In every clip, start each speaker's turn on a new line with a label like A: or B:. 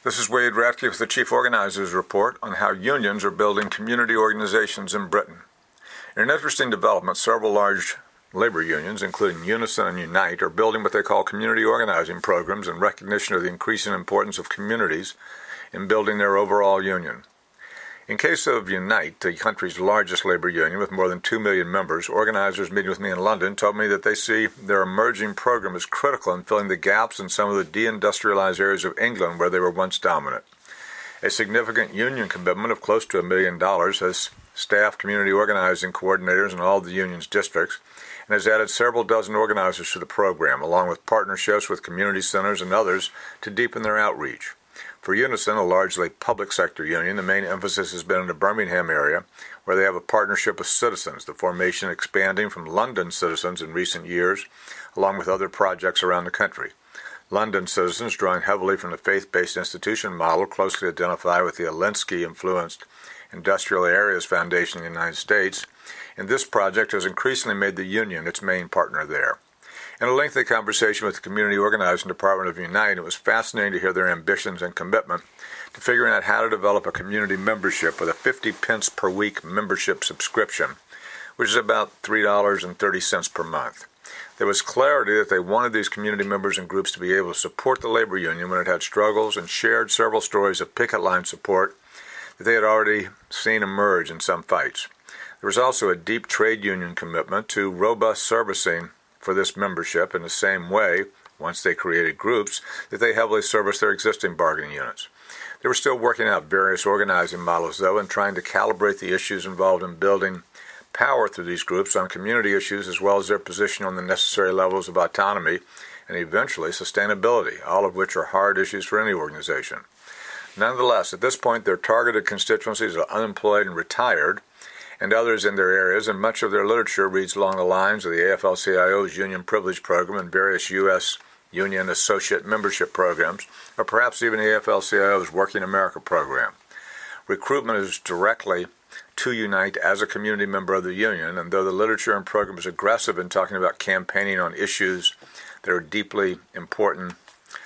A: This is Wade Rathke with the Chief Organizers Report on how unions are building community organizations in Britain. In an interesting development, several large labor unions, including Unison and Unite, are building what they call community organizing programs in recognition of the increasing importance of communities in building their overall union. In case of Unite, the country's largest labor union with more than 2 million members, organizers meeting with me in London told me that they see their emerging program as critical in filling the gaps in some of the deindustrialized areas of England where they were once dominant. A significant union commitment of close to $1 million has staffed community organizing coordinators in all of the union's districts and has added several dozen organizers to the program, along with partnerships with community centers and others to deepen their outreach. For Unison, a largely public sector union, the main emphasis has been in the Birmingham area, where they have a partnership with Citizens, the formation expanding from London Citizens in recent years, along with other projects around the country. London Citizens, drawing heavily from the faith-based institution model closely identified with the Alinsky-influenced Industrial Areas Foundation in the United States, and this project has increasingly made the union its main partner there. In a lengthy conversation with the Community Organizing Department of Unite, it was fascinating to hear their ambitions and commitment to figuring out how to develop a community membership with a 50 pence per week membership subscription, which is about $3.30 per month. There was clarity that they wanted these community members and groups to be able to support the labor union when it had struggles, and shared several stories of picket line support that they had already seen emerge in some fights. There was also a deep trade union commitment to robust servicing for this membership in the same way, once they created groups, that they heavily serviced their existing bargaining units. They were still working out various organizing models, though, and trying to calibrate the issues involved in building power through these groups on community issues, as well as their position on the necessary levels of autonomy and eventually sustainability, all of which are hard issues for any organization. Nonetheless, at this point, their targeted constituencies are unemployed and retired, and others in their areas, and much of their literature reads along the lines of the AFL-CIO's Union Privilege Program and various U.S. Union Associate Membership Programs, or perhaps even the AFL-CIO's Working America Program. Recruitment is directly to Unite as a community member of the union, and though the literature and program is aggressive in talking about campaigning on issues that are deeply important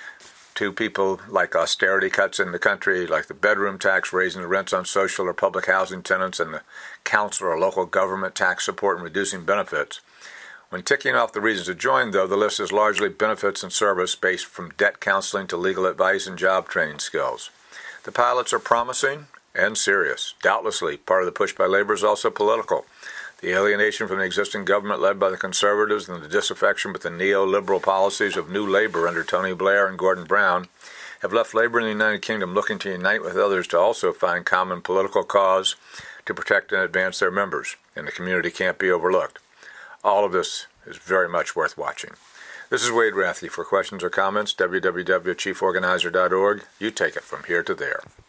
A: to people, like austerity cuts in the country, like the bedroom tax, raising the rents on social or public housing tenants, and the council or local government tax support and reducing benefits. When ticking off the reasons to join, though, the list is largely benefits and service based from debt counseling to legal advice and job training skills. The pilots are promising and serious. Doubtlessly, part of the push by labor is also political. The alienation from the existing government led by the Conservatives and the disaffection with the neoliberal policies of New Labour under Tony Blair and Gordon Brown have left labor in the United Kingdom looking to unite with others to also find common political cause to protect and advance their members, and the community can't be overlooked. All of this is very much worth watching. This is Wade Rathke. For questions or comments, www.chieforganizer.org. You take it from here to there.